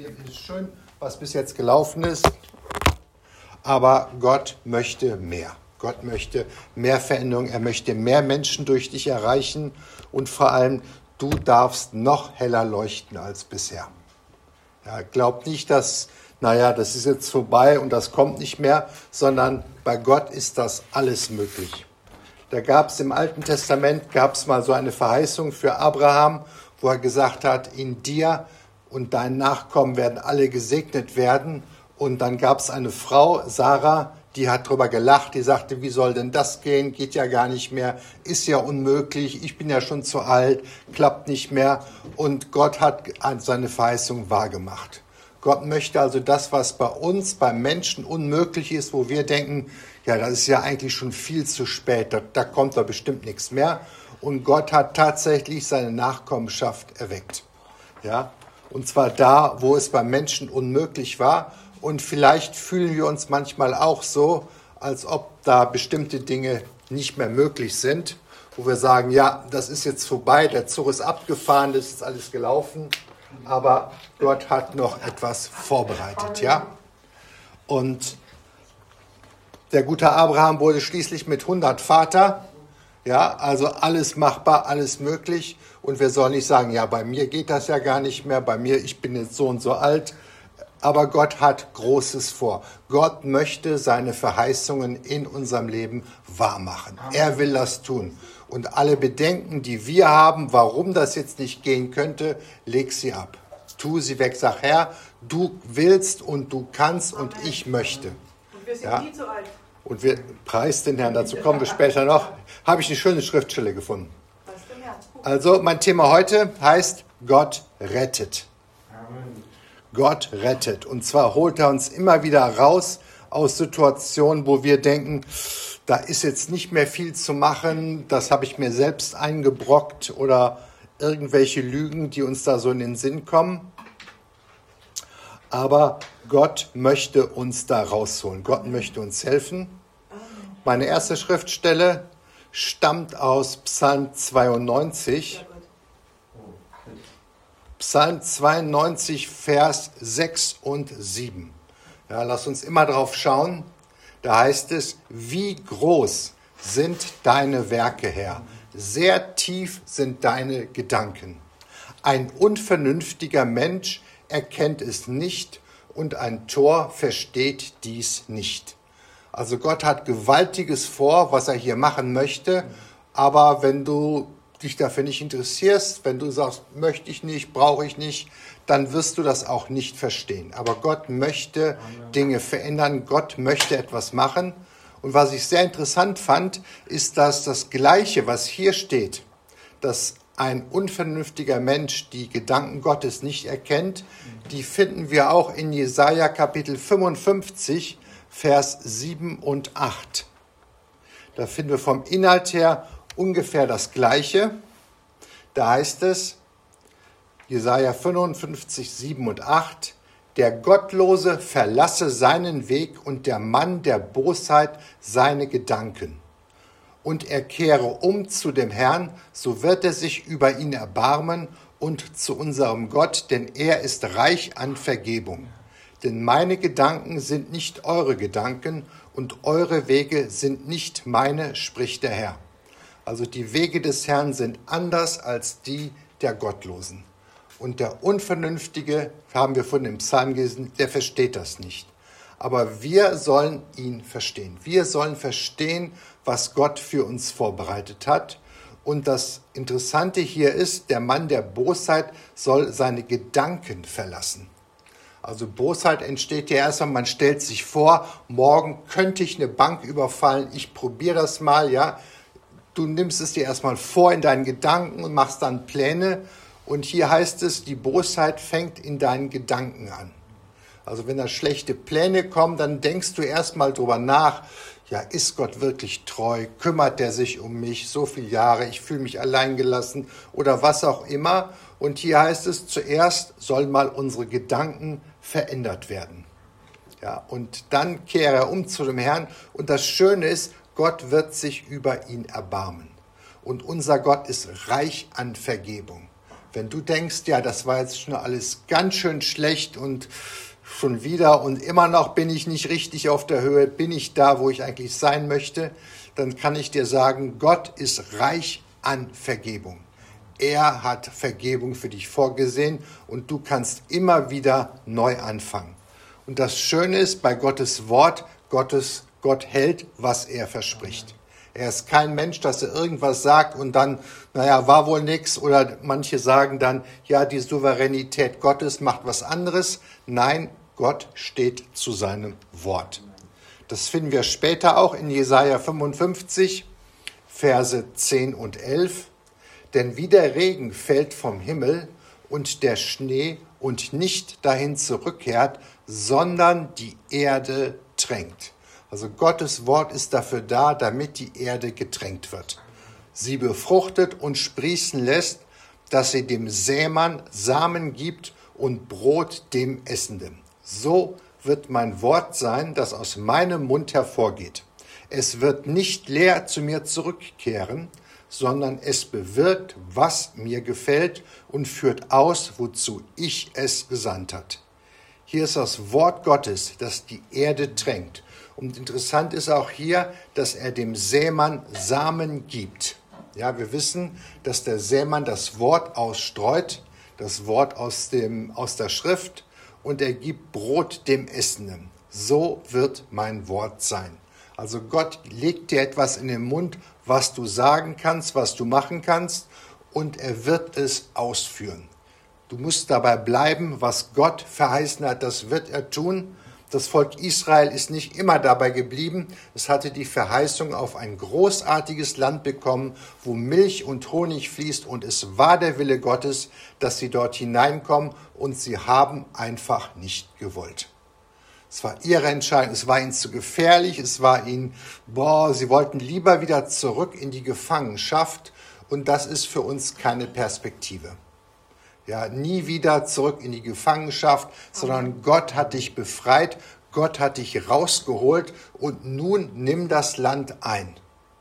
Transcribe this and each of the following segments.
ist schön, was bis jetzt gelaufen ist, aber Gott möchte mehr. Gott möchte mehr Veränderung, er möchte mehr Menschen durch dich erreichen und vor allem, du darfst noch heller leuchten als bisher. Ja, glaub nicht, dass, das ist jetzt vorbei und das kommt nicht mehr, sondern bei Gott ist das alles möglich. Da gab es im Alten Testament, mal so eine Verheißung für Abraham, wo er gesagt hat, in dir und deinen Nachkommen werden alle gesegnet werden. Und dann gab es eine Frau, Sarah, die hat drüber gelacht, die sagte, wie soll denn das gehen, geht ja gar nicht mehr, ist ja unmöglich, ich bin ja schon zu alt, klappt nicht mehr. Und Gott hat seine Verheißung wahrgemacht. Gott möchte also das, was bei uns, beim Menschen unmöglich ist, wo wir denken, ja, das ist ja eigentlich schon viel zu spät, da kommt doch bestimmt nichts mehr. Und Gott hat tatsächlich seine Nachkommenschaft erweckt. Ja? Und zwar da, wo es beim Menschen unmöglich war. Und vielleicht fühlen wir uns manchmal auch so, als ob da bestimmte Dinge nicht mehr möglich sind, wo wir sagen, ja, das ist jetzt vorbei, der Zug ist abgefahren, das ist alles gelaufen, aber Gott hat noch etwas vorbereitet, ja. Und der gute Abraham wurde schließlich mit 100 Vater, ja, also alles machbar, alles möglich. Und wir sollen nicht sagen, ja, bei mir geht das ja gar nicht mehr, bei mir, ich bin jetzt so und so alt. Aber Gott hat Großes vor. Gott möchte seine Verheißungen in unserem Leben wahrmachen. Er will das tun. Und alle Bedenken, die wir haben, warum das jetzt nicht gehen könnte, leg sie ab. Tu sie weg. Sag, Herr, du willst und du kannst und ich möchte. Und wir sind nie zu alt. Und wir preisen den Herrn. Dazu kommen wir später noch. Habe ich eine schöne Schriftstelle gefunden. Also mein Thema heute heißt, Gott rettet. Gott rettet. Und zwar holt er uns immer wieder raus aus Situationen, wo wir denken, da ist jetzt nicht mehr viel zu machen, das habe ich mir selbst eingebrockt oder irgendwelche Lügen, die uns da so in den Sinn kommen. Aber Gott möchte uns da rausholen. Gott möchte uns helfen. Meine erste Schriftstelle stammt aus Psalm 92. Psalm 92, Vers 6 und 7. Ja, lass uns immer drauf schauen. Da heißt es, wie groß sind deine Werke, Herr? Sehr tief sind deine Gedanken. Ein unvernünftiger Mensch erkennt es nicht und ein Tor versteht dies nicht. Also Gott hat Gewaltiges vor, was er hier machen möchte. Aber wenn du dich dafür nicht interessierst, wenn du sagst, möchte ich nicht, brauche ich nicht, dann wirst du das auch nicht verstehen. Aber Gott möchte Dinge verändern, Gott möchte etwas machen. Und was ich sehr interessant fand, ist, dass das Gleiche, was hier steht, dass ein unvernünftiger Mensch die Gedanken Gottes nicht erkennt, die finden wir auch in Jesaja Kapitel 55, Vers 7 und 8. Da finden wir vom Inhalt her ungefähr das Gleiche. Da heißt es, Jesaja 55, 7 und 8, der Gottlose verlasse seinen Weg und der Mann der Bosheit seine Gedanken. Und er kehre um zu dem Herrn, so wird er sich über ihn erbarmen und zu unserem Gott, denn er ist reich an Vergebung. Denn meine Gedanken sind nicht eure Gedanken und eure Wege sind nicht meine, spricht der Herr. Also die Wege des Herrn sind anders als die der Gottlosen. Und der Unvernünftige, haben wir von dem Psalm gelesen, der versteht das nicht. Aber wir sollen ihn verstehen. Wir sollen verstehen, was Gott für uns vorbereitet hat. Und das Interessante hier ist, der Mann der Bosheit soll seine Gedanken verlassen. Also Bosheit entsteht ja erstmal, man stellt sich vor, morgen könnte ich eine Bank überfallen, ich probiere das mal, ja. Du nimmst es dir erstmal vor in deinen Gedanken und machst dann Pläne. Und hier heißt es, die Bosheit fängt in deinen Gedanken an. Also wenn da schlechte Pläne kommen, dann denkst du erstmal drüber nach, ja, ist Gott wirklich treu? Kümmert er sich um mich so viele Jahre? Ich fühle mich alleingelassen oder was auch immer. Und hier heißt es, zuerst sollen mal unsere Gedanken verändert werden. Ja, und dann kehre er um zu dem Herrn. Und das Schöne ist, Gott wird sich über ihn erbarmen. Und unser Gott ist reich an Vergebung. Wenn du denkst, ja, das war jetzt schon alles ganz schön schlecht und schon wieder und immer noch bin ich nicht richtig auf der Höhe, bin ich da, wo ich eigentlich sein möchte, dann kann ich dir sagen, Gott ist reich an Vergebung. Er hat Vergebung für dich vorgesehen und du kannst immer wieder neu anfangen. Und das Schöne ist bei Gottes Wort, Gott hält, was er verspricht. Er ist kein Mensch, dass er irgendwas sagt und dann, war wohl nix. Oder manche sagen dann, ja, die Souveränität Gottes macht was anderes. Nein, Gott steht zu seinem Wort. Das finden wir später auch in Jesaja 55, Verse 10 und 11. Denn wie der Regen fällt vom Himmel und der Schnee und nicht dahin zurückkehrt, sondern die Erde tränkt. Also Gottes Wort ist dafür da, damit die Erde getränkt wird. Sie befruchtet und sprießen lässt, dass sie dem Sämann Samen gibt und Brot dem Essenden. So wird mein Wort sein, das aus meinem Mund hervorgeht. Es wird nicht leer zu mir zurückkehren, sondern es bewirkt, was mir gefällt und führt aus, wozu ich es gesandt hat. Hier ist das Wort Gottes, das die Erde tränkt. Und interessant ist auch hier, dass er dem Sämann Samen gibt. Ja, wir wissen, dass der Sämann das Wort ausstreut, das Wort aus der Schrift, und er gibt Brot dem Essenden. So wird mein Wort sein. Also Gott legt dir etwas in den Mund, was du sagen kannst, was du machen kannst, und er wird es ausführen. Du musst dabei bleiben, was Gott verheißen hat, das wird er tun. Das Volk Israel ist nicht immer dabei geblieben. Es hatte die Verheißung auf ein großartiges Land bekommen, wo Milch und Honig fließt. Und es war der Wille Gottes, dass sie dort hineinkommen. Und sie haben einfach nicht gewollt. Es war ihre Entscheidung. Es war ihnen zu gefährlich. Es war ihnen, sie wollten lieber wieder zurück in die Gefangenschaft. Und das ist für uns keine Perspektive. Ja, nie wieder zurück in die Gefangenschaft, sondern Gott hat dich befreit, Gott hat dich rausgeholt und nun nimm das Land ein.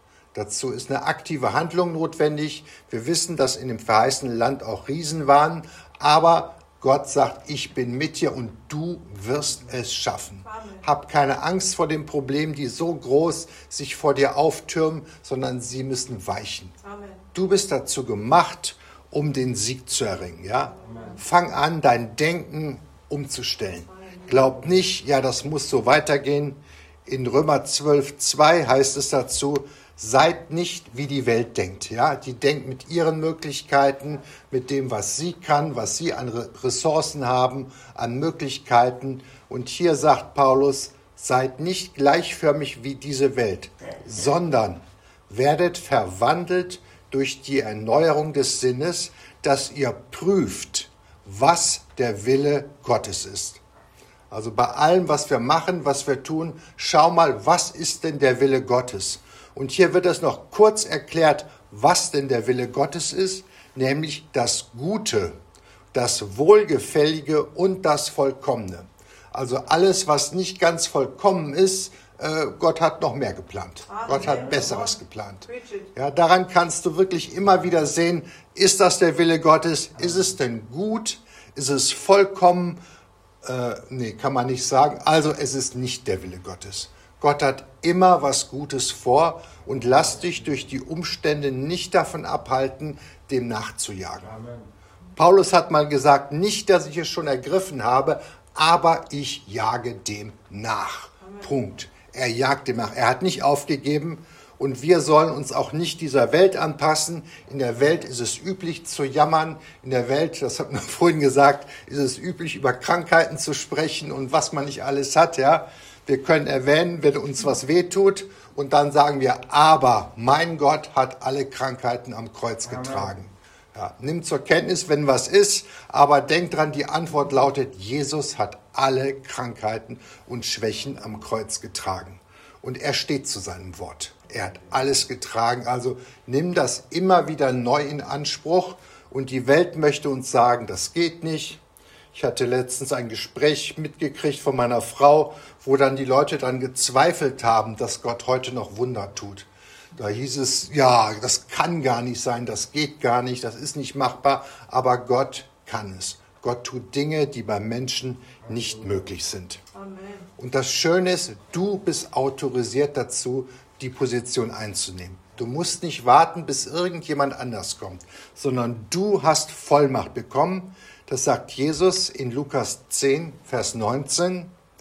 Dazu ist eine aktive Handlung notwendig. Wir wissen, dass in dem verheißenen Land auch Riesen waren, aber Gott sagt, ich bin mit dir und du wirst es schaffen. Amen. Hab keine Angst vor den Problemen, die so groß sich vor dir auftürmen, sondern sie müssen weichen. Amen. Du bist dazu gemacht, um den Sieg zu erringen. Ja? Fang an, dein Denken umzustellen. Glaub nicht, ja, das muss so weitergehen. In Römer 12,2 heißt es dazu, seid nicht wie die Welt denkt. Ja? Die denkt mit ihren Möglichkeiten, mit dem, was sie kann, was sie an Ressourcen haben, an Möglichkeiten. Und hier sagt Paulus, seid nicht gleichförmig wie diese Welt, sondern werdet verwandelt durch die Erneuerung des Sinnes, dass ihr prüft, was der Wille Gottes ist. Also bei allem, was wir machen, was wir tun, schau mal, was ist denn der Wille Gottes? Und hier wird es noch kurz erklärt, was denn der Wille Gottes ist, nämlich das Gute, das Wohlgefällige und das Vollkommene. Also alles, was nicht ganz vollkommen ist, Gott hat noch mehr geplant. Gott hat Besseres geplant. Ja, daran kannst du wirklich immer wieder sehen, ist das der Wille Gottes? Ist es denn gut? Ist es vollkommen? Kann man nicht sagen. Also es ist nicht der Wille Gottes. Gott hat immer was Gutes vor und lass dich durch die Umstände nicht davon abhalten, dem nachzujagen. Amen. Paulus hat mal gesagt, nicht, dass ich es schon ergriffen habe, aber ich jage dem nach. Amen. Punkt. Er jagt dem nach. Er hat nicht aufgegeben und wir sollen uns auch nicht dieser Welt anpassen. In der Welt ist es üblich zu jammern. In der Welt, das hat man vorhin gesagt, ist es üblich, über Krankheiten zu sprechen und was man nicht alles hat. Ja, wir können erwähnen, wenn uns was wehtut und dann sagen wir, aber mein Gott hat alle Krankheiten am Kreuz getragen. Ja, nimm zur Kenntnis, wenn was ist, aber denk dran, die Antwort lautet, Jesus hat alle Krankheiten und Schwächen am Kreuz getragen. Und er steht zu seinem Wort. Er hat alles getragen. Also nimm das immer wieder neu in Anspruch. Und die Welt möchte uns sagen, das geht nicht. Ich hatte letztens ein Gespräch mitgekriegt von meiner Frau, wo dann die Leute dann gezweifelt haben, dass Gott heute noch Wunder tut. Da hieß es, ja, das kann gar nicht sein, das geht gar nicht, das ist nicht machbar, aber Gott kann es. Gott tut Dinge, die beim Menschen nicht möglich sind. Amen. Und das Schöne ist, du bist autorisiert dazu, die Position einzunehmen. Du musst nicht warten, bis irgendjemand anders kommt, sondern du hast Vollmacht bekommen. Das sagt Jesus in Lukas 10, Vers 19.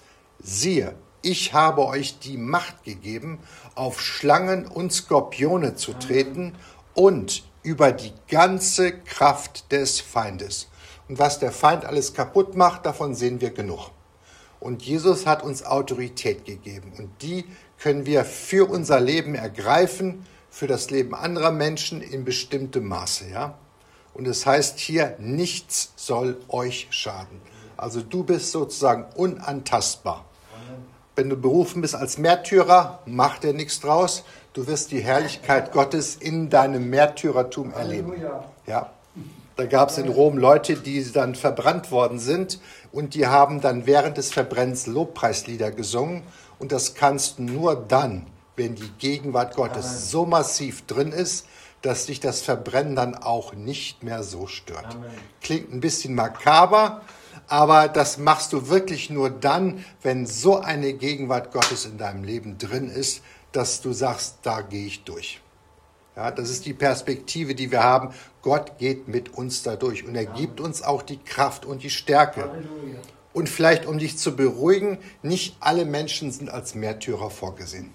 Siehe, ich habe euch die Macht gegeben, auf Schlangen und Skorpione zu treten und über die ganze Kraft des Feindes. Und was der Feind alles kaputt macht, davon sehen wir genug. Und Jesus hat uns Autorität gegeben. Und die können wir für unser Leben ergreifen, für das Leben anderer Menschen in bestimmtem Maße. Ja? Und es heißt hier, nichts soll euch schaden. Also du bist sozusagen unantastbar. Wenn du berufen bist als Märtyrer, macht dir nichts draus. Du wirst die Herrlichkeit Gottes in deinem Märtyrertum erleben. Ja. Da gab es in Rom Leute, die dann verbrannt worden sind und die haben dann während des Verbrennens Lobpreislieder gesungen. Und das kannst du nur dann, wenn die Gegenwart Gottes so massiv drin ist, dass dich das Verbrennen dann auch nicht mehr so stört. Amen. Klingt ein bisschen makaber, aber das machst du wirklich nur dann, wenn so eine Gegenwart Gottes in deinem Leben drin ist, dass du sagst, da gehe ich durch. Ja, das ist die Perspektive, die wir haben. Gott geht mit uns da durch und er gibt uns auch die Kraft und die Stärke. Halleluja. Und vielleicht, um dich zu beruhigen, nicht alle Menschen sind als Märtyrer vorgesehen.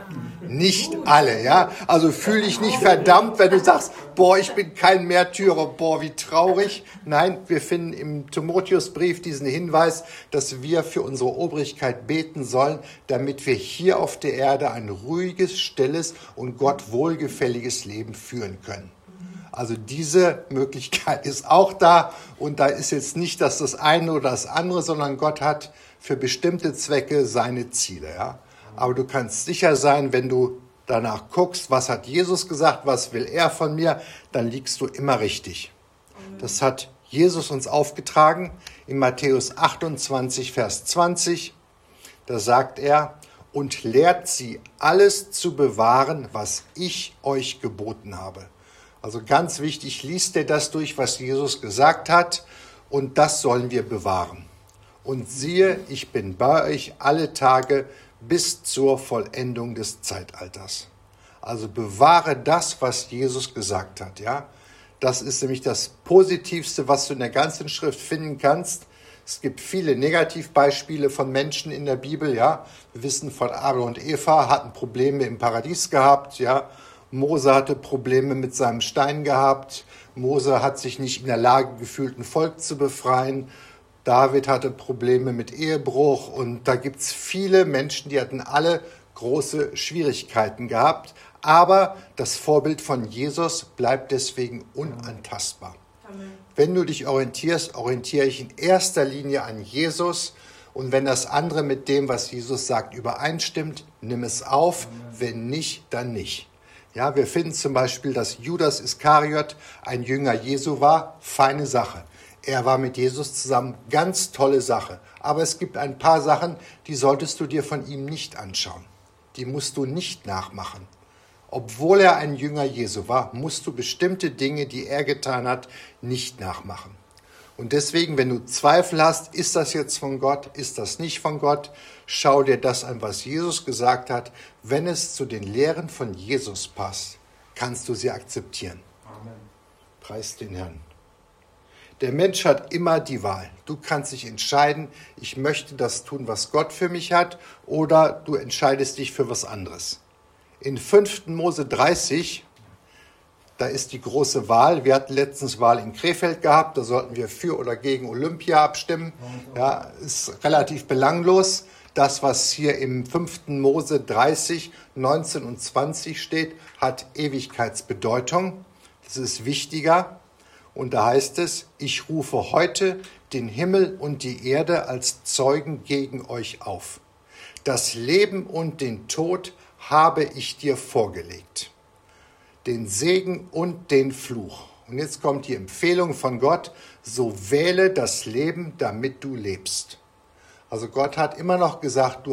Nicht alle, ja. Also fühl dich nicht verdammt, wenn du sagst, boah, ich bin kein Märtyrer, boah, wie traurig. Nein, wir finden im Timotheusbrief diesen Hinweis, dass wir für unsere Obrigkeit beten sollen, damit wir hier auf der Erde ein ruhiges, stilles und Gott wohlgefälliges Leben führen können. Also diese Möglichkeit ist auch da und da ist jetzt nicht das eine oder das andere, sondern Gott hat für bestimmte Zwecke seine Ziele. Ja? Aber du kannst sicher sein, wenn du danach guckst, was hat Jesus gesagt, was will er von mir, dann liegst du immer richtig. Das hat Jesus uns aufgetragen in Matthäus 28, Vers 20. Da sagt er, und lehrt sie alles zu bewahren, was ich euch geboten habe. Also ganz wichtig, liest dir das durch, was Jesus gesagt hat, und das sollen wir bewahren. Und siehe, ich bin bei euch alle Tage bis zur Vollendung des Zeitalters. Also bewahre das, was Jesus gesagt hat. Ja? Das ist nämlich das Positivste, was du in der ganzen Schrift finden kannst. Es gibt viele Negativbeispiele von Menschen in der Bibel. Ja? Wir wissen von Adam und Eva, hatten Probleme im Paradies gehabt, ja. Mose hatte Probleme mit seinem Stein gehabt. Mose hat sich nicht in der Lage gefühlt, ein Volk zu befreien. David hatte Probleme mit Ehebruch. Und da gibt es viele Menschen, die hatten alle große Schwierigkeiten gehabt. Aber das Vorbild von Jesus bleibt deswegen unantastbar. Amen. Wenn du dich orientierst, orientiere ich in erster Linie an Jesus. Und wenn das andere mit dem, was Jesus sagt, übereinstimmt, nimm es auf. Amen. Wenn nicht, dann nicht. Ja, wir finden zum Beispiel, dass Judas Iskariot ein Jünger Jesu war. Feine Sache. Er war mit Jesus zusammen. Ganz tolle Sache. Aber es gibt ein paar Sachen, die solltest du dir von ihm nicht anschauen. Die musst du nicht nachmachen. Obwohl er ein Jünger Jesu war, musst du bestimmte Dinge, die er getan hat, nicht nachmachen. Und deswegen, wenn du Zweifel hast, ist das jetzt von Gott, ist das nicht von Gott, schau dir das an, was Jesus gesagt hat. Wenn es zu den Lehren von Jesus passt, kannst du sie akzeptieren. Amen. Preis den Herrn. Der Mensch hat immer die Wahl. Du kannst dich entscheiden, ich möchte das tun, was Gott für mich hat, oder du entscheidest dich für was anderes. In 5. Mose 30, da ist die große Wahl. Wir hatten letztens Wahl in Krefeld gehabt, da sollten wir für oder gegen Olympia abstimmen. Ja, ist relativ belanglos. Das, was hier im 5. Mose 30, 19 und 20 steht, hat Ewigkeitsbedeutung. Das ist wichtiger. Und da heißt es, ich rufe heute den Himmel und die Erde als Zeugen gegen euch auf. Das Leben und den Tod habe ich dir vorgelegt. Den Segen und den Fluch. Und jetzt kommt die Empfehlung von Gott, so wähle das Leben, damit du lebst. Also Gott hat immer noch gesagt, du hast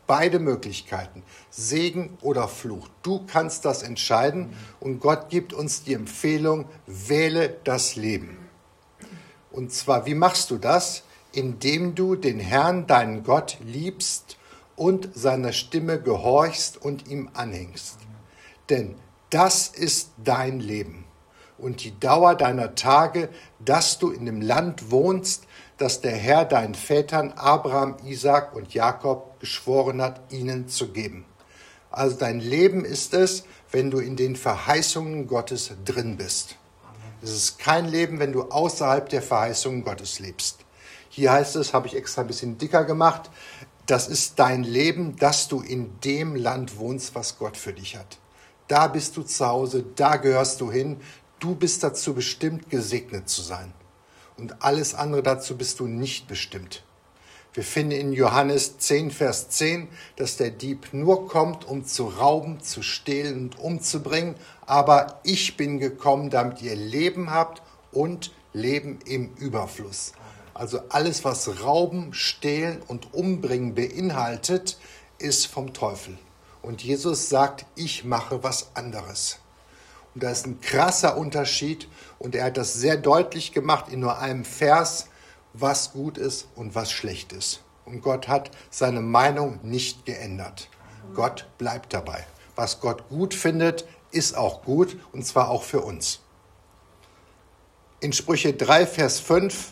beide Möglichkeiten, Segen oder Fluch. Du kannst das entscheiden und Gott gibt uns die Empfehlung, wähle das Leben. Und zwar, wie machst du das? Indem du den Herrn, deinen Gott, liebst und seiner Stimme gehorchst und ihm anhängst. Denn das ist dein Leben und die Dauer deiner Tage, dass du in dem Land wohnst, das der Herr deinen Vätern Abraham, Isaak und Jakob geschworen hat, ihnen zu geben. Also dein Leben ist es, wenn du in den Verheißungen Gottes drin bist. Es ist kein Leben, wenn du außerhalb der Verheißungen Gottes lebst. Hier heißt es, habe ich extra ein bisschen dicker gemacht, das ist dein Leben, dass du in dem Land wohnst, was Gott für dich hat. Da bist du zu Hause, da gehörst du hin. Du bist dazu bestimmt, gesegnet zu sein. Und alles andere dazu bist du nicht bestimmt. Wir finden in Johannes 10, Vers 10, dass der Dieb nur kommt, um zu rauben, zu stehlen und umzubringen. Aber ich bin gekommen, damit ihr Leben habt und Leben im Überfluss. Also alles, was Rauben, Stehlen und Umbringen beinhaltet, ist vom Teufel. Und Jesus sagt, ich mache was anderes. Und da ist ein krasser Unterschied. Und er hat das sehr deutlich gemacht in nur einem Vers, was gut ist und was schlecht ist. Und Gott hat seine Meinung nicht geändert. Gott bleibt dabei. Was Gott gut findet, ist auch gut, und zwar auch für uns. In Sprüche 3, Vers 5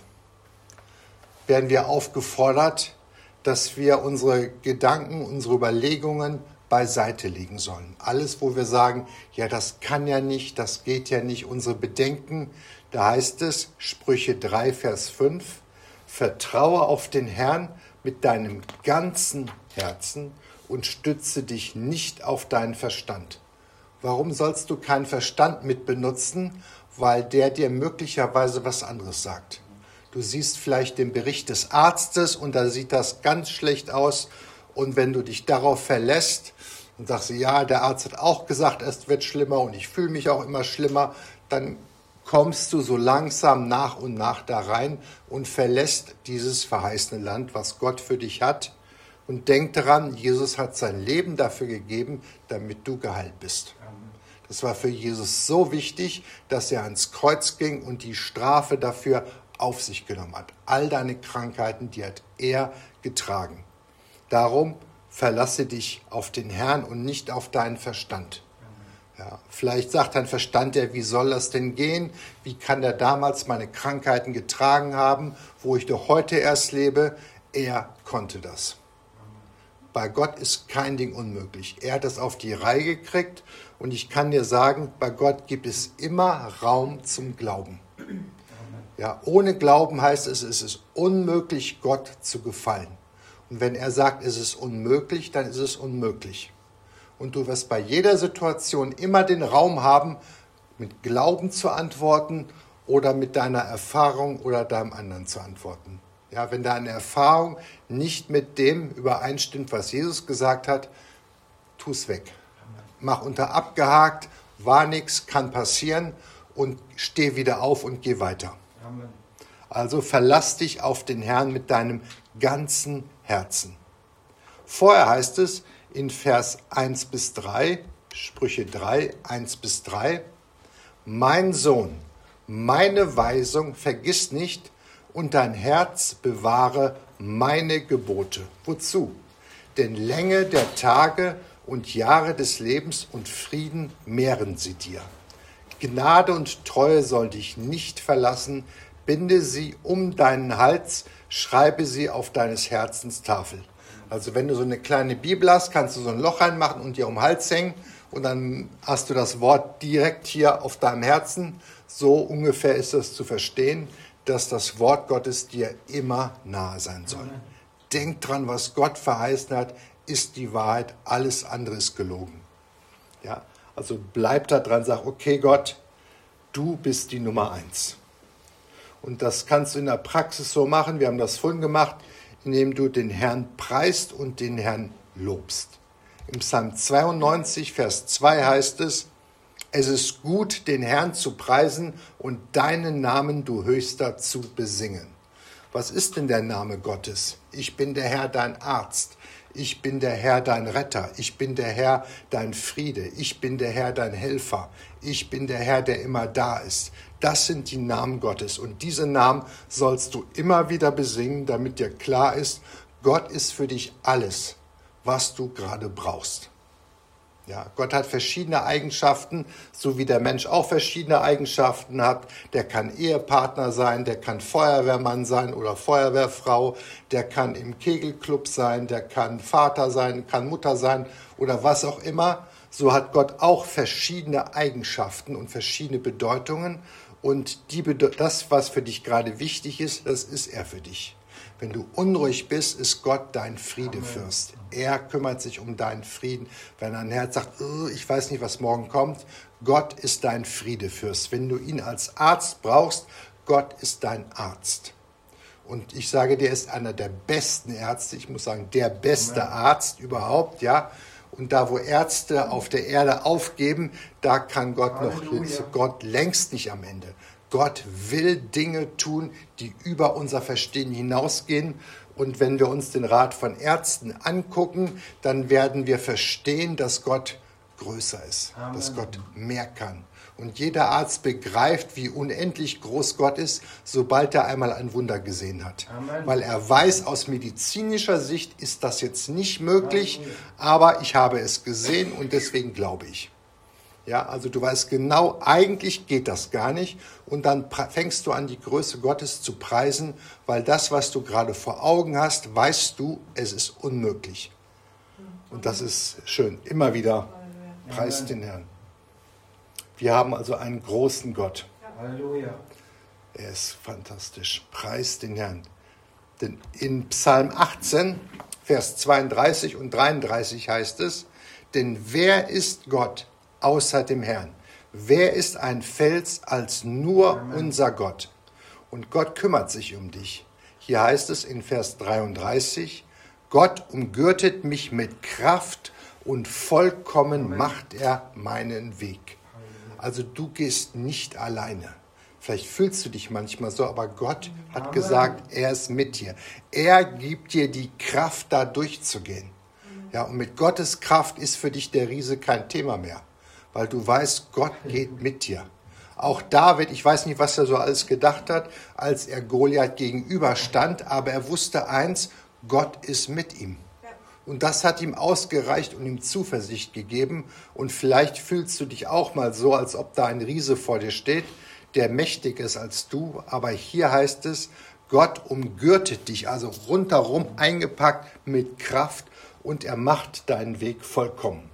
werden wir aufgefordert, dass wir unsere Gedanken, unsere Überlegungen beiseite legen sollen. Alles, wo wir sagen, ja, das kann ja nicht, das geht ja nicht, unsere Bedenken, da heißt es, Sprüche 3, Vers 5, vertraue auf den Herrn mit deinem ganzen Herzen und stütze dich nicht auf deinen Verstand. Warum sollst du keinen Verstand mit benutzen? Weil der dir möglicherweise was anderes sagt. Du siehst vielleicht den Bericht des Arztes und da sieht das ganz schlecht aus. Und wenn du dich darauf verlässt und sagst, ja, der Arzt hat auch gesagt, es wird schlimmer und ich fühle mich auch immer schlimmer, dann kommst du so langsam nach und nach da rein und verlässt dieses verheißene Land, was Gott für dich hat. Und denk daran, Jesus hat sein Leben dafür gegeben, damit du geheilt bist. Das war für Jesus so wichtig, dass er ans Kreuz ging und die Strafe dafür auf sich genommen hat. All deine Krankheiten, die hat er getragen. Darum verlasse dich auf den Herrn und nicht auf deinen Verstand. Ja, vielleicht sagt dein Verstand ja, wie soll das denn gehen? Wie kann er damals meine Krankheiten getragen haben, wo ich doch heute erst lebe? Er konnte das. Bei Gott ist kein Ding unmöglich. Er hat das auf die Reihe gekriegt und ich kann dir sagen, bei Gott gibt es immer Raum zum Glauben. Ja, ohne Glauben heißt es, es ist unmöglich, Gott zu gefallen. Und wenn er sagt, es ist unmöglich, dann ist es unmöglich. Und du wirst bei jeder Situation immer den Raum haben, mit Glauben zu antworten oder mit deiner Erfahrung oder deinem anderen zu antworten. Ja, wenn deine Erfahrung nicht mit dem übereinstimmt, was Jesus gesagt hat, tu es weg. Mach unter abgehakt, war nichts, kann passieren und steh wieder auf und geh weiter. Amen. Also verlass dich auf den Herrn mit deinem ganzen Herzen. Vorher heißt es in Vers 1 bis 3, Sprüche 3, 1 bis 3, mein Sohn, meine Weisung vergiss nicht und dein Herz bewahre meine Gebote. Wozu? Denn Länge der Tage und Jahre des Lebens und Frieden mehren sie dir. Gnade und Treue sollen dich nicht verlassen, binde sie um deinen Hals, schreibe sie auf deines Herzens Tafel. Also wenn du so eine kleine Bibel hast, kannst du so ein Loch reinmachen und dir um den Hals hängen und dann hast du das Wort direkt hier auf deinem Herzen. So ungefähr ist es zu verstehen, dass das Wort Gottes dir immer nahe sein soll. Denk dran, was Gott verheißen hat, ist die Wahrheit, alles andere ist gelogen. Ja, also bleib da dran, sag, okay Gott, du bist die Nummer 1. Und das kannst du in der Praxis so machen, wir haben das vorhin gemacht, indem du den Herrn preist und den Herrn lobst. Im Psalm 92, Vers 2 heißt es, es ist gut, den Herrn zu preisen und deinen Namen, du Höchster, zu besingen. Was ist denn der Name Gottes? Ich bin der Herr, dein Arzt. Ich bin der Herr, dein Retter. Ich bin der Herr, dein Friede. Ich bin der Herr, dein Helfer. Ich bin der Herr, der immer da ist. Das sind die Namen Gottes. Und diese Namen sollst du immer wieder besingen, damit dir klar ist, Gott ist für dich alles, was du gerade brauchst. Ja, Gott hat verschiedene Eigenschaften, so wie der Mensch auch verschiedene Eigenschaften hat. Der kann Ehepartner sein, der kann Feuerwehrmann sein oder Feuerwehrfrau, der kann im Kegelclub sein, der kann Vater sein, kann Mutter sein oder was auch immer. So hat Gott auch verschiedene Eigenschaften und verschiedene Bedeutungen. Und das, was für dich gerade wichtig ist, das ist er für dich. Wenn du unruhig bist, ist Gott dein Friedefürst. Er kümmert sich um deinen Frieden. Wenn dein Herz sagt, ich weiß nicht, was morgen kommt, Gott ist dein Friedefürst. Wenn du ihn als Arzt brauchst, Gott ist dein Arzt. Und ich sage dir, er ist einer der besten Ärzte. Ich muss sagen, der beste Arzt überhaupt, ja. Und da, wo Ärzte auf der Erde aufgeben, da kann Gott längst nicht am Ende. Gott will Dinge tun, die über unser Verstehen hinausgehen. Und wenn wir uns den Rat von Ärzten angucken, dann werden wir verstehen, dass Gott größer ist, Amen. Dass Gott mehr kann. Und jeder Arzt begreift, wie unendlich groß Gott ist, sobald er einmal ein Wunder gesehen hat. Amen. Weil er weiß, aus medizinischer Sicht ist das jetzt nicht möglich, Amen. Aber ich habe es gesehen und deswegen glaube ich. Ja, also du weißt genau, eigentlich geht das gar nicht und dann fängst du an, die Größe Gottes zu preisen, weil das, was du gerade vor Augen hast, weißt du, es ist unmöglich. Und das ist schön. Immer wieder preist den Herrn. Wir haben also einen großen Gott. Halleluja. Er ist fantastisch. Preist den Herrn. Denn in Psalm 18, Vers 32 und 33 heißt es, denn wer ist Gott außer dem Herrn? Wer ist ein Fels als nur unser Gott? Und Gott kümmert sich um dich. Hier heißt es in Vers 33, Gott umgürtet mich mit Kraft und vollkommen macht er meinen Weg. Also du gehst nicht alleine. Vielleicht fühlst du dich manchmal so, aber Gott hat gesagt, er ist mit dir. Er gibt dir die Kraft, da durchzugehen. Ja, und mit Gottes Kraft ist für dich der Riese kein Thema mehr. Weil du weißt, Gott geht mit dir. Auch David, ich weiß nicht, was er so alles gedacht hat, als er Goliath gegenüberstand, aber er wusste eins, Gott ist mit ihm. Und das hat ihm ausgereicht und ihm Zuversicht gegeben. Und vielleicht fühlst du dich auch mal so, als ob da ein Riese vor dir steht, der mächtig ist als du. Aber hier heißt es, Gott umgürtet dich, also rundherum eingepackt mit Kraft und er macht deinen Weg vollkommen.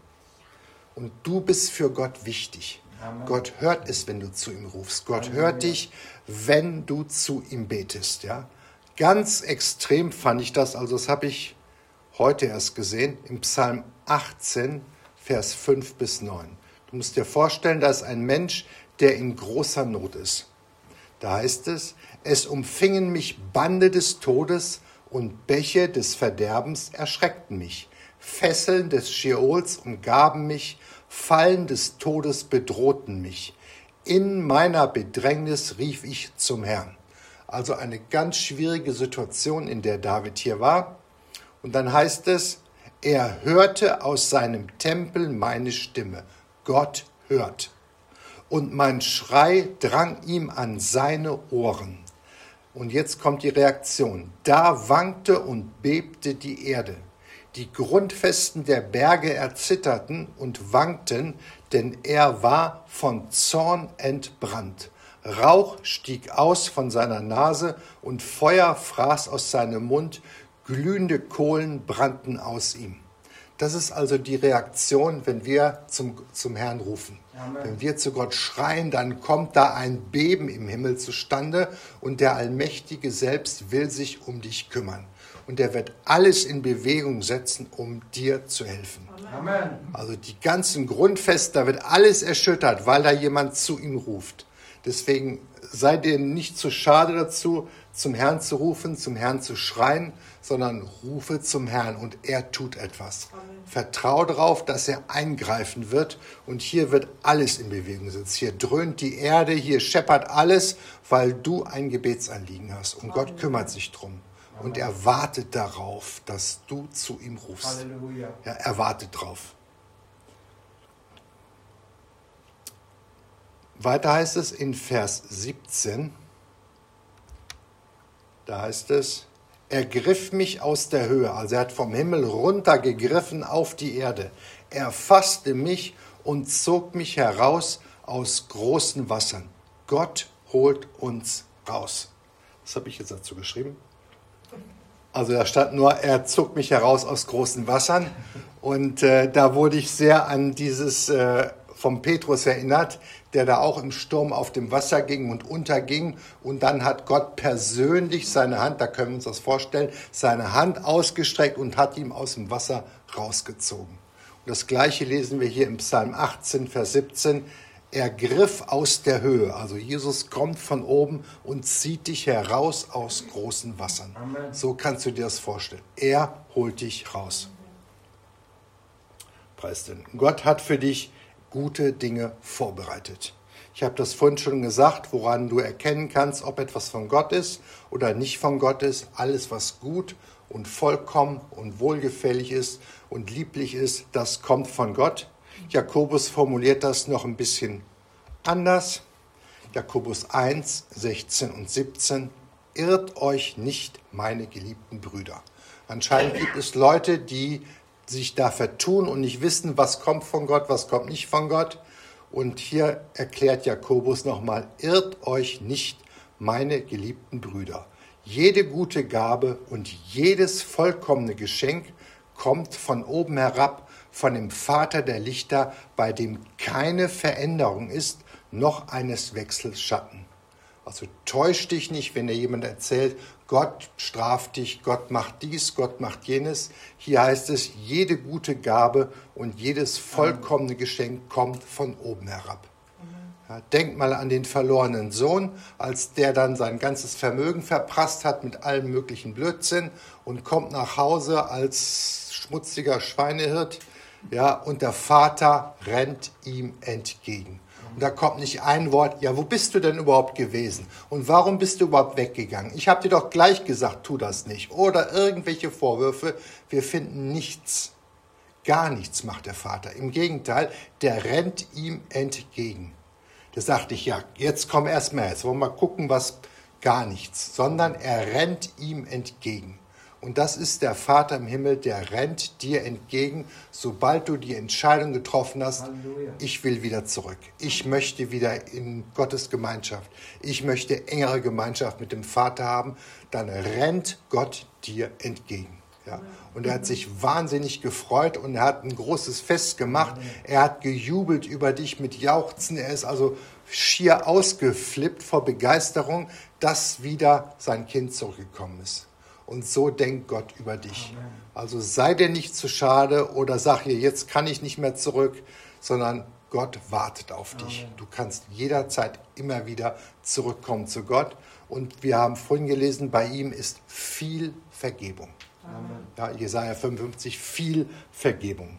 Und du bist für Gott wichtig. Amen. Gott hört es, wenn du zu ihm rufst. Gott Amen. Hört dich, wenn du zu ihm betest. Ja? Ganz extrem fand ich das, also das habe ich heute erst gesehen, im Psalm 18, Vers 5 bis 9. Du musst dir vorstellen, da ist ein Mensch, der in großer Not ist. Da heißt es, es umfingen mich Bande des Todes und Bäche des Verderbens erschreckten mich. Fesseln des Scheols umgaben mich, Fallen des Todes bedrohten mich. In meiner Bedrängnis rief ich zum Herrn. Also eine ganz schwierige Situation, in der David hier war. Und dann heißt es, er hörte aus seinem Tempel meine Stimme. Gott hört. Und mein Schrei drang ihm an seine Ohren. Und jetzt kommt die Reaktion. Da wankte und bebte die Erde. Die Grundfesten der Berge erzitterten und wankten, denn er war von Zorn entbrannt. Rauch stieg aus von seiner Nase und Feuer fraß aus seinem Mund. Glühende Kohlen brannten aus ihm. Das ist also die Reaktion, wenn wir zum Herrn rufen. Amen. Wenn wir zu Gott schreien, dann kommt da ein Beben im Himmel zustande und der Allmächtige selbst will sich um dich kümmern. Und er wird alles in Bewegung setzen, um dir zu helfen. Amen. Also die ganzen Grundfeste, da wird alles erschüttert, weil da jemand zu ihm ruft. Deswegen sei dir nicht zu schade dazu, zum Herrn zu rufen, zum Herrn zu schreien, sondern rufe zum Herrn und er tut etwas. Amen. Vertraue darauf, dass er eingreifen wird und hier wird alles in Bewegung setzen. Hier dröhnt die Erde, hier scheppert alles, weil du ein Gebetsanliegen hast und Amen. Gott kümmert sich drum. Und er wartet darauf, dass du zu ihm rufst. Halleluja. Ja, er wartet drauf. Weiter heißt es in Vers 17, da heißt es, er griff mich aus der Höhe, also er hat vom Himmel runtergegriffen auf die Erde. Er fasste mich und zog mich heraus aus großen Wassern. Gott holt uns raus. Was habe ich jetzt dazu geschrieben? Also da stand nur, er zog mich heraus aus großen Wassern. Und da wurde ich sehr an dieses vom Petrus erinnert, der da auch im Sturm auf dem Wasser ging und unterging. Und dann hat Gott persönlich seine Hand, da können wir uns das vorstellen, seine Hand ausgestreckt und hat ihn aus dem Wasser rausgezogen. Und das Gleiche lesen wir hier im Psalm 18, Vers 17. Er griff aus der Höhe, also Jesus kommt von oben und zieht dich heraus aus großen Wassern. Amen. So kannst du dir das vorstellen. Er holt dich raus. Preis denn. Gott hat für dich gute Dinge vorbereitet. Ich habe das vorhin schon gesagt, woran du erkennen kannst, ob etwas von Gott ist oder nicht von Gott ist. Alles, was gut und vollkommen und wohlgefällig ist und lieblich ist, das kommt von Gott. Jakobus formuliert das noch ein bisschen anders. Jakobus 1, 16 und 17. Irrt euch nicht, meine geliebten Brüder. Anscheinend gibt es Leute, die sich da vertun und nicht wissen, was kommt von Gott, was kommt nicht von Gott. Und hier erklärt Jakobus nochmal, irrt euch nicht, meine geliebten Brüder. Jede gute Gabe und jedes vollkommene Geschenk kommt von oben herab, von dem Vater der Lichter, bei dem keine Veränderung ist, noch eines Wechsels Schatten. Also täusch dich nicht, wenn dir jemand erzählt, Gott straft dich, Gott macht dies, Gott macht jenes. Hier heißt es, jede gute Gabe und jedes vollkommene Geschenk kommt von oben herab. Ja, denk mal an den verlorenen Sohn, als der dann sein ganzes Vermögen verprasst hat mit allem möglichen Blödsinn und kommt nach Hause als schmutziger Schweinehirt, ja, und der Vater rennt ihm entgegen. Und da kommt nicht ein Wort, ja, wo bist du denn überhaupt gewesen? Und warum bist du überhaupt weggegangen? Ich habe dir doch gleich gesagt, tu das nicht. Oder irgendwelche Vorwürfe. Wir finden nichts. Gar nichts macht der Vater. Im Gegenteil, der rennt ihm entgegen. Da sagte ich, ja, jetzt komm erst mal, jetzt wollen wir mal gucken, was gar nichts. Sondern er rennt ihm entgegen. Und das ist der Vater im Himmel, der rennt dir entgegen, sobald du die Entscheidung getroffen hast, Halleluja. Ich will wieder zurück. Ich möchte wieder in Gottes Gemeinschaft. Ich möchte engere Gemeinschaft mit dem Vater haben. Dann rennt Gott dir entgegen. Ja. Und er hat sich wahnsinnig gefreut und er hat ein großes Fest gemacht. Er hat gejubelt über dich mit Jauchzen. Er ist also schier ausgeflippt vor Begeisterung, dass wieder sein Kind zurückgekommen ist. Und so denkt Gott über dich. Also sei dir nicht zu schade oder sag hier, jetzt kann ich nicht mehr zurück, sondern Gott wartet auf dich. Du kannst jederzeit immer wieder zurückkommen zu Gott. Und wir haben vorhin gelesen, bei ihm ist viel Vergebung. Amen. Ja, Jesaja 55, viel Vergebung.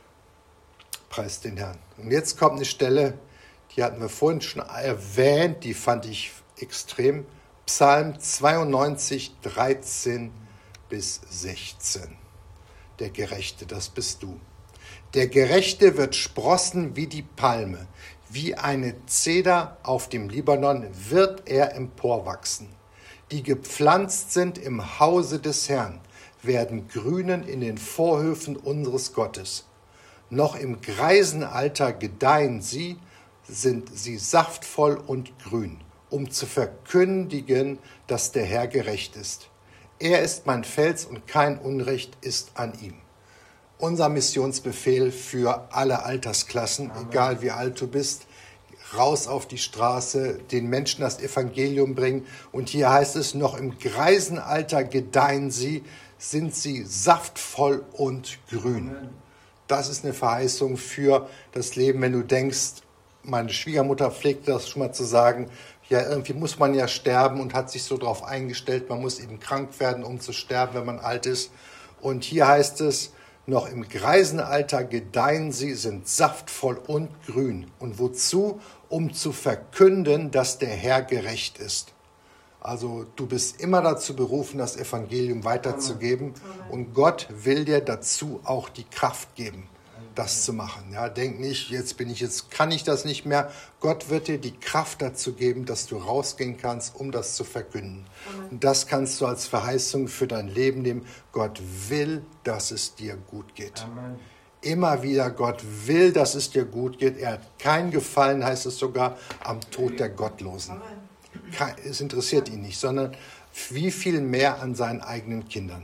Preis den Herrn. Und jetzt kommt eine Stelle, die hatten wir vorhin schon erwähnt, die fand ich extrem. Psalm 92, 13 bis 16. Der Gerechte, das bist du. Der Gerechte wird sprossen wie die Palme, wie eine Zeder auf dem Libanon wird er emporwachsen. Die gepflanzt sind im Hause des Herrn, werden grünen in den Vorhöfen unseres Gottes. Noch im Greisenalter gedeihen sie, sind sie saftvoll und grün, um zu verkündigen, dass der Herr gerecht ist. Er ist mein Fels und kein Unrecht ist an ihm. Unser Missionsbefehl für alle Altersklassen, Amen. Egal wie alt du bist, raus auf die Straße, den Menschen das Evangelium bringen. Und hier heißt es, noch im Greisenalter gedeihen sie, sind sie saftvoll und grün. Amen. Das ist eine Verheißung für das Leben, wenn du denkst, meine Schwiegermutter pflegte das schon mal zu sagen, ja, irgendwie muss man ja sterben und hat sich so darauf eingestellt, man muss eben krank werden, um zu sterben, wenn man alt ist. Und hier heißt es, noch im Greisenalter gedeihen sie, sind saftvoll und grün. Und wozu? Um zu verkünden, dass der Herr gerecht ist. Also du bist immer dazu berufen, das Evangelium weiterzugeben. Und Gott will dir dazu auch die Kraft geben, das zu machen. Ja, denk nicht, jetzt kann ich das nicht mehr. Gott wird dir die Kraft dazu geben, dass du rausgehen kannst, um das zu verkünden. Und das kannst du als Verheißung für dein Leben nehmen. Gott will, dass es dir gut geht. Amen. Immer wieder, Gott will, dass es dir gut geht. Er hat kein Gefallen, heißt es sogar, am Tod der Gottlosen. Es interessiert ihn nicht, sondern wie viel mehr an seinen eigenen Kindern.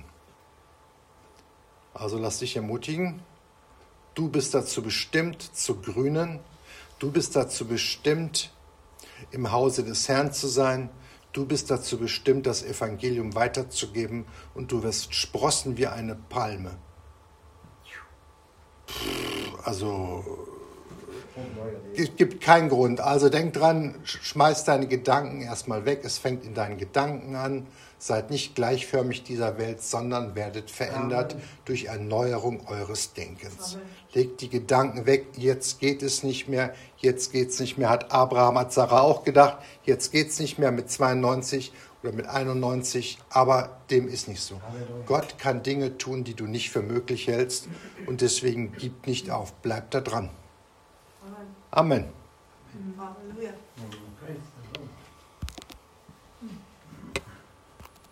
Also lass dich ermutigen. Du bist dazu bestimmt, zu grünen. Du bist dazu bestimmt, im Hause des Herrn zu sein. Du bist dazu bestimmt, das Evangelium weiterzugeben. Und du wirst sprossen wie eine Palme. Also, es gibt keinen Grund. Also denk dran, schmeiß deine Gedanken erstmal weg. Es fängt in deinen Gedanken an. Seid nicht gleichförmig dieser Welt, sondern werdet verändert durch Erneuerung eures Denkens. Legt die Gedanken weg, jetzt geht es nicht mehr, jetzt geht es nicht mehr, hat Sarah auch gedacht, jetzt geht es nicht mehr mit 92 oder mit 91, aber dem ist nicht so. Gott kann Dinge tun, die du nicht für möglich hältst und deswegen gib nicht auf, bleib da dran. Amen. Halleluja.